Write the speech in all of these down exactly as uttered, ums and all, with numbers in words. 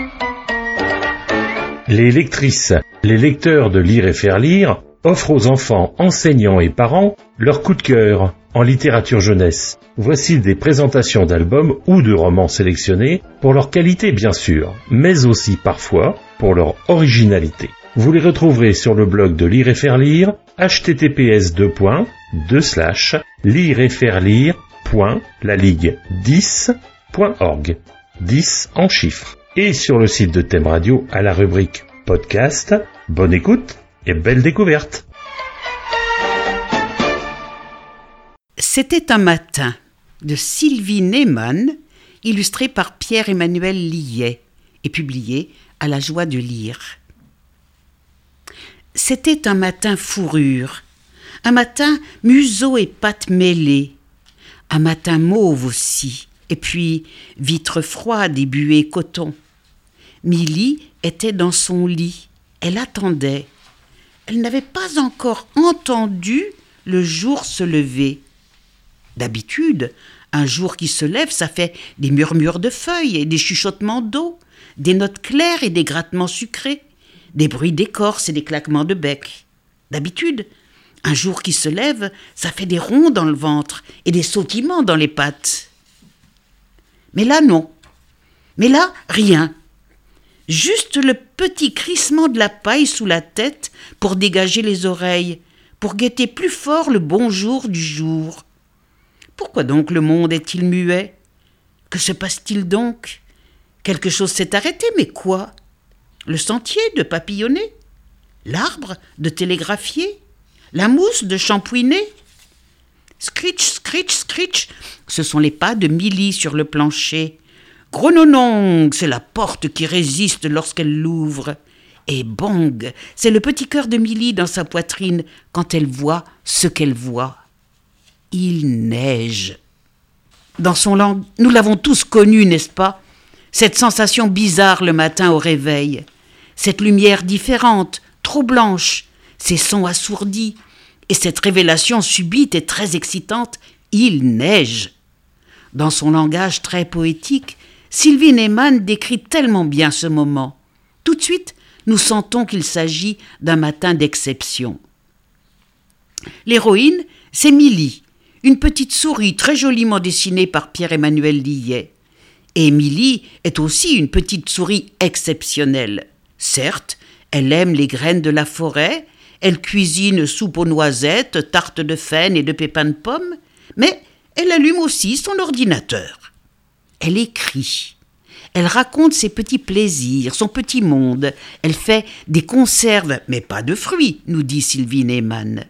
Les lectrices, les lecteurs de Lire et faire lire offrent aux enfants, enseignants et parents leur coup de cœur en littérature jeunesse. Voici des présentations d'albums ou de romans sélectionnés pour leur qualité bien sûr, mais aussi parfois pour leur originalité. Vous les retrouverez sur le blog de Lire et faire lire, h t t p s deux points deux slash lire et faire lire point la ligue dix point org, dix en chiffres. Et sur le site de Thème Radio à la rubrique podcast. Bonne écoute et belle découverte. C'était un matin de Sylvie Neyman, illustré par Pierre-Emmanuel Lillet et publié à La Joie de lire. C'était un matin fourrure, un matin museau et pattes mêlées, un matin mauve aussi, et puis vitres froides et buées coton. Milly était dans son lit, elle attendait. Elle n'avait pas encore entendu le jour se lever. D'habitude, un jour qui se lève, ça fait des murmures de feuilles et des chuchotements d'eau, des notes claires et des grattements sucrés, des bruits d'écorce et des claquements de bec. D'habitude, un jour qui se lève, ça fait des ronds dans le ventre et des sautillements dans les pattes. Mais là, non. Mais là, rien. Juste le petit crissement de la paille sous la tête pour dégager les oreilles, pour guetter plus fort le bonjour du jour. Pourquoi donc le monde est-il muet? Que se passe-t-il donc? Quelque chose s'est arrêté, mais quoi? Le sentier de papillonner? L'arbre de télégraphier? La mousse de shampouiner? Scritch, scritch, scritch, ce sont les pas de Milly sur le plancher. Grononong, c'est la porte qui résiste lorsqu'elle l'ouvre. Et bong, c'est le petit cœur de Milly dans sa poitrine quand elle voit ce qu'elle voit. Il neige. Dans son langue, nous l'avons tous connu, n'est-ce pas? Cette sensation bizarre le matin au réveil. Cette lumière différente, trop blanche, ces sons assourdis, et cette révélation subite et très excitante, il neige. Dans son langage très poétique, Sylvie Neyman décrit tellement bien ce moment. Tout de suite, nous sentons qu'il s'agit d'un matin d'exception. L'héroïne, c'est Milly, une petite souris très joliment dessinée par Pierre-Emmanuel Lillet. Et Milly est aussi une petite souris exceptionnelle. Certes, elle aime les graines de la forêt, elle cuisine soupe aux noisettes, tarte de faine et de pépins de pommes, mais elle allume aussi son ordinateur. Elle écrit, elle raconte ses petits plaisirs, son petit monde, elle fait des conserves, mais pas de fruits, nous dit Sylvie Neyman.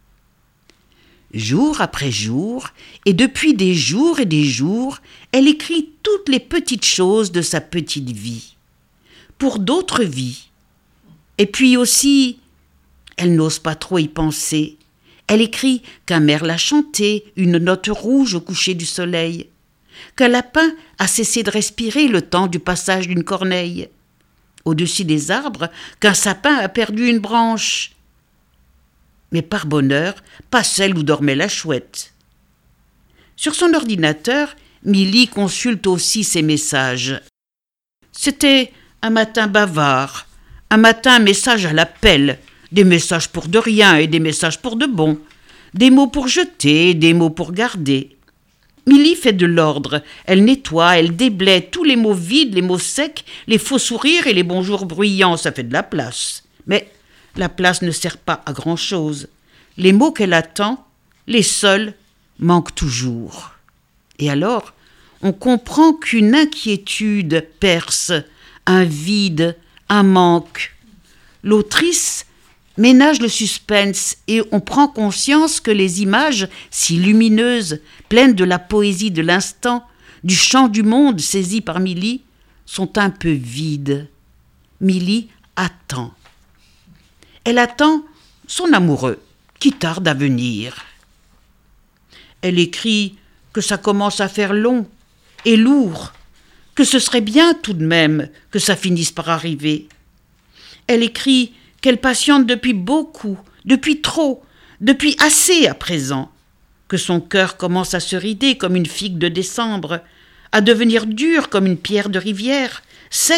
Jour après jour, et depuis des jours et des jours, elle écrit toutes les petites choses de sa petite vie, pour d'autres vies. Et puis aussi, elle n'ose pas trop y penser. Elle écrit qu'un merle a chanté une note rouge au coucher du soleil, qu'un lapin a cessé de respirer le temps du passage d'une corneille, au-dessus des arbres, qu'un sapin a perdu une branche. Mais par bonheur, pas celle où dormait la chouette. Sur son ordinateur, Milly consulte aussi ses messages. C'était un matin bavard, un matin message à l'appel, des messages pour de rien et des messages pour de bon, des mots pour jeter, des mots pour garder. Milly fait de l'ordre, elle nettoie, elle déblaye tous les mots vides, les mots secs, les faux sourires et les bonjours bruyants, ça fait de la place. Mais la place ne sert pas à grand-chose. Les mots qu'elle attend, les seuls, manquent toujours. Et alors, on comprend qu'une inquiétude perce, un vide, un manque. L'autrice ménage le suspense et on prend conscience que les images, si lumineuses, pleines de la poésie de l'instant, du chant du monde saisi par Milly, sont un peu vides. Milly attend. Elle attend son amoureux, qui tarde à venir. Elle écrit que ça commence à faire long et lourd, que ce serait bien tout de même que ça finisse par arriver. Elle écrit qu'elle patiente depuis beaucoup, depuis trop, depuis assez à présent, que son cœur commence à se rider comme une figue de décembre, à devenir dur comme une pierre de rivière, sec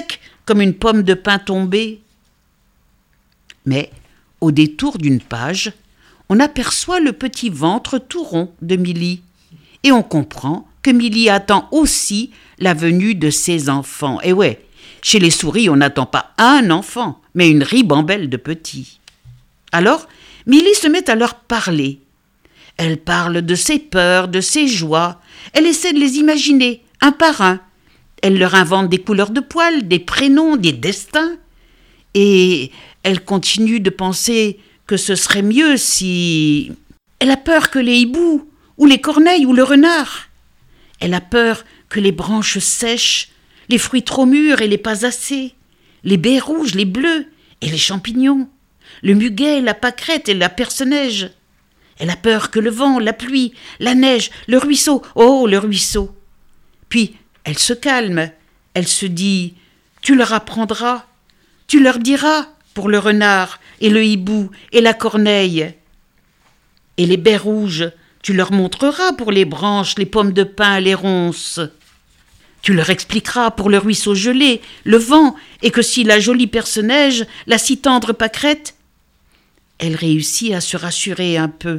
comme une pomme de pin tombée. Mais, au détour d'une page, on aperçoit le petit ventre tout rond de Milly, et on comprend que Milly attend aussi la venue de ses enfants. Et ouais, chez les souris, on n'attend pas un enfant, mais une ribambelle de petits. Alors, Milly se met à leur parler. Elle parle de ses peurs, de ses joies. Elle essaie de les imaginer, un par un. Elle leur invente des couleurs de poils, des prénoms, des destins. Et elle continue de penser que ce serait mieux si... Elle a peur que les hiboux, ou les corneilles, ou le renard. Elle a peur que les branches sèchent, les fruits trop mûrs et les pas assez, les baies rouges, les bleus et les champignons, le muguet, la pâquerette et la perce-neige. Elle a peur que le vent, la pluie, la neige, le ruisseau, oh, le ruisseau. Puis, elle se calme, elle se dit « Tu leur apprendras, tu leur diras pour le renard et le hibou et la corneille. Et les baies rouges, tu leur montreras pour les branches, les pommes de pin, les ronces. Tu leur expliqueras pour le ruisseau gelé, le vent, et que si la jolie perce-neige, la si tendre pâquerette... » Elle réussit à se rassurer un peu.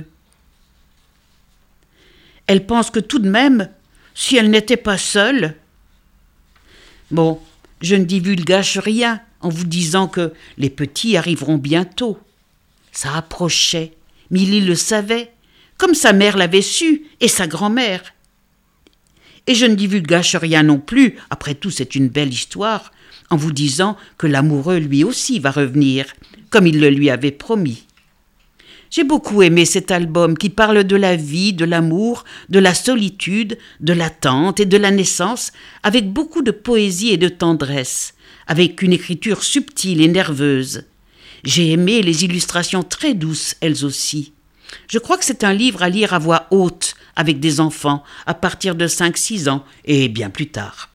Elle pense que tout de même, si elle n'était pas seule... Bon, je ne divulgage rien en vous disant que les petits arriveront bientôt. Ça approchait, Milly le savait, comme sa mère l'avait su et sa grand-mère. Et je ne divulgage rien non plus, après tout c'est une belle histoire, en vous disant que l'amoureux lui aussi va revenir, comme il le lui avait promis. J'ai beaucoup aimé cet album qui parle de la vie, de l'amour, de la solitude, de l'attente et de la naissance, avec beaucoup de poésie et de tendresse, avec une écriture subtile et nerveuse. J'ai aimé les illustrations très douces, elles aussi. Je crois que c'est un livre à lire à voix haute, avec des enfants, à partir de cinq six ans et bien plus tard.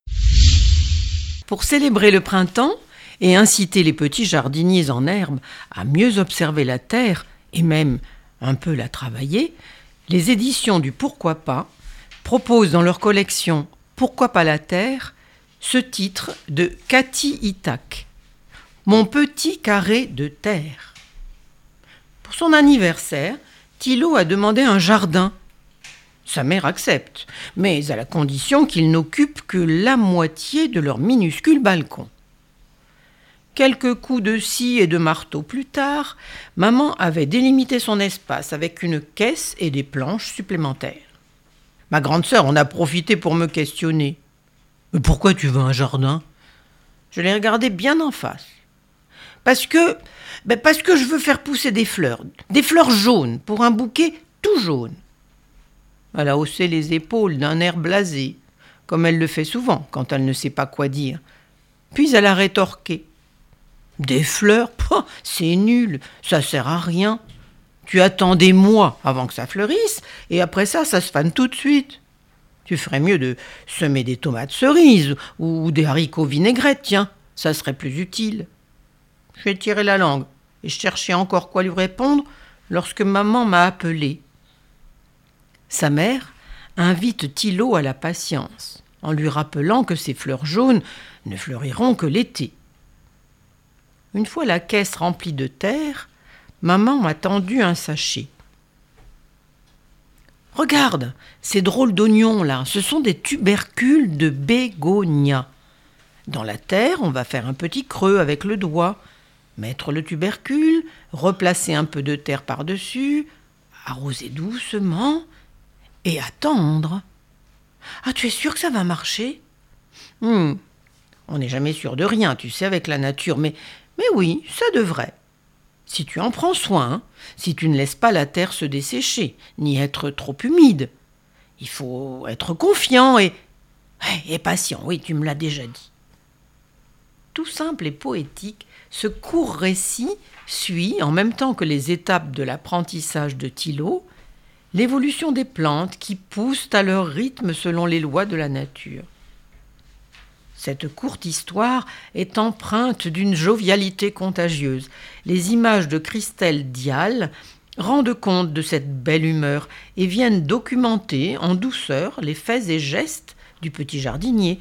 Pour célébrer le printemps et inciter les petits jardiniers en herbe à mieux observer la terre et même un peu la travailler, les éditions du Pourquoi pas proposent dans leur collection Pourquoi pas la terre ce titre de Cathy Itac, Mon petit carré de terre. Pour son anniversaire, Thilo a demandé un jardin. Sa mère accepte, mais à la condition qu'il n'occupe que la moitié de leur minuscule balcon. Quelques coups de scie et de marteau plus tard, maman avait délimité son espace avec une caisse et des planches supplémentaires. Ma grande sœur en a profité pour me questionner. « Mais pourquoi tu veux un jardin ?» Je l'ai regardé bien en face. Parce que, ben parce que je veux faire pousser des fleurs, des fleurs jaunes pour un bouquet tout jaune. Elle a haussé les épaules d'un air blasé, comme elle le fait souvent quand elle ne sait pas quoi dire. Puis elle a rétorqué. Des fleurs, oh, c'est nul, ça sert à rien. Tu attends des mois avant que ça fleurisse, et après ça, ça se fane tout de suite. Tu ferais mieux de semer des tomates cerises ou des haricots vinaigrettes, tiens, ça serait plus utile. J'ai tiré la langue et je cherchais encore quoi lui répondre lorsque maman m'a appelé. Sa mère invite Thilo à la patience, en lui rappelant que ces fleurs jaunes ne fleuriront que l'été. Une fois la caisse remplie de terre, maman m'a tendu un sachet. « Regarde, ces drôles d'oignons là, ce sont des tubercules de bégonia. Dans la terre, on va faire un petit creux avec le doigt, mettre le tubercule, replacer un peu de terre par-dessus, arroser doucement et attendre. Ah, tu es sûr que ça va marcher ? hmm. On n'est jamais sûr de rien, tu sais, avec la nature, mais, mais oui, ça devrait. Si tu en prends soin, si tu ne laisses pas la terre se dessécher, ni être trop humide. Il faut être confiant et, et patient, oui, tu me l'as déjà dit. » Tout simple et poétique, ce court récit suit, en même temps que les étapes de l'apprentissage de Thilo, l'évolution des plantes qui poussent à leur rythme selon les lois de la nature. Cette courte histoire est empreinte d'une jovialité contagieuse. Les images de Christelle Dial rendent compte de cette belle humeur et viennent documenter en douceur les faits et gestes du petit jardinier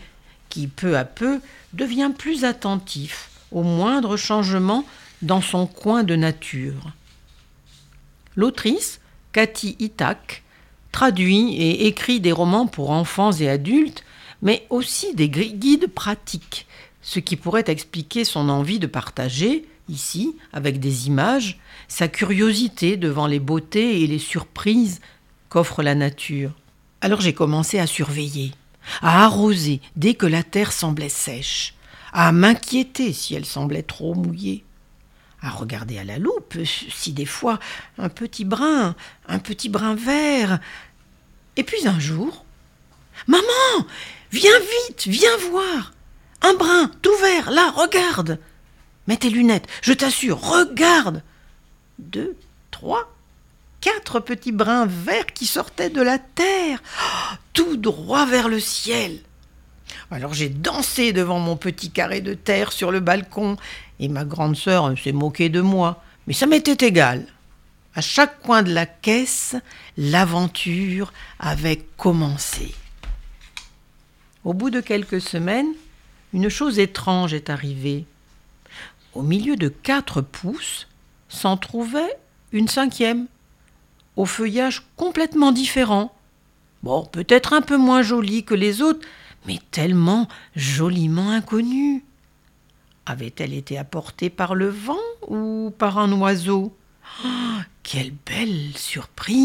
qui peu à peu devient plus attentif aux moindres changements dans son coin de nature. L'autrice, Cathy Itac, traduit et écrit des romans pour enfants et adultes, mais aussi des guides pratiques, ce qui pourrait expliquer son envie de partager, ici, avec des images, sa curiosité devant les beautés et les surprises qu'offre la nature. Alors j'ai commencé à surveiller, à arroser dès que la terre semblait sèche, à m'inquiéter si elle semblait trop mouillée, à regarder à la loupe si des fois un petit brin, un petit brin vert. Et puis un jour, « Maman, viens vite, viens voir! Un brin tout vert, là, regarde! Mets tes lunettes, je t'assure, regarde !» Deux, trois, quatre petits brins verts qui sortaient de la terre, oh, tout droit vers le ciel. Alors j'ai dansé devant mon petit carré de terre sur le balcon et ma grande sœur s'est moquée de moi, mais ça m'était égal. À chaque coin de la caisse, l'aventure avait commencé. Au bout de quelques semaines, une chose étrange est arrivée. Au milieu de quatre pousses, s'en trouvait une cinquième, au feuillage complètement différent. Bon, peut-être un peu moins jolie que les autres, mais tellement joliment inconnue. Avait-elle été apportée par le vent ou par un oiseau ? Oh, quelle belle surprise !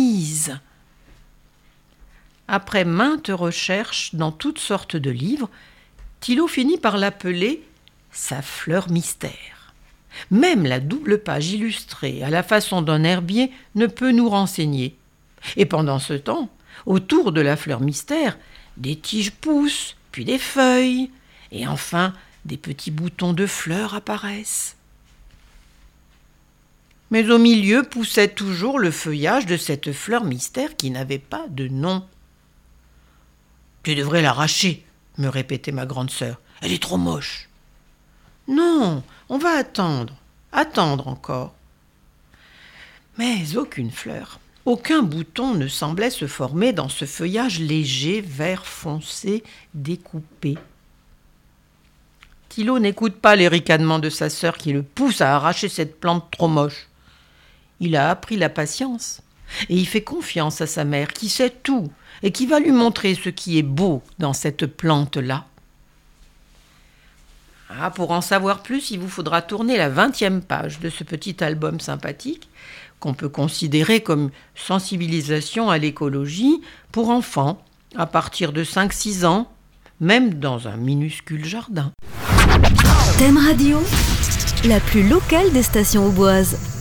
Après maintes recherches dans toutes sortes de livres, Thillot finit par l'appeler sa fleur mystère. Même la double page illustrée à la façon d'un herbier ne peut nous renseigner. Et pendant ce temps, autour de la fleur mystère, des tiges poussent, puis des feuilles, et enfin des petits boutons de fleurs apparaissent. Mais au milieu poussait toujours le feuillage de cette fleur mystère qui n'avait pas de nom. « Tu devrais l'arracher », me répétait ma grande sœur. « Elle est trop moche. » « Non, on va attendre, attendre encore. » Mais aucune fleur, aucun bouton ne semblait se former dans ce feuillage léger, vert foncé, découpé. Thillot n'écoute pas les ricanements de sa sœur qui le pousse à arracher cette plante trop moche. Il a appris la patience et il fait confiance à sa mère qui sait tout et qui va lui montrer ce qui est beau dans cette plante-là. Ah, pour en savoir plus, il vous faudra tourner la vingtième page de ce petit album sympathique qu'on peut considérer comme sensibilisation à l'écologie pour enfants à partir de cinq six ans, même dans un minuscule jardin. Thème Radio, la plus locale des stations auboises.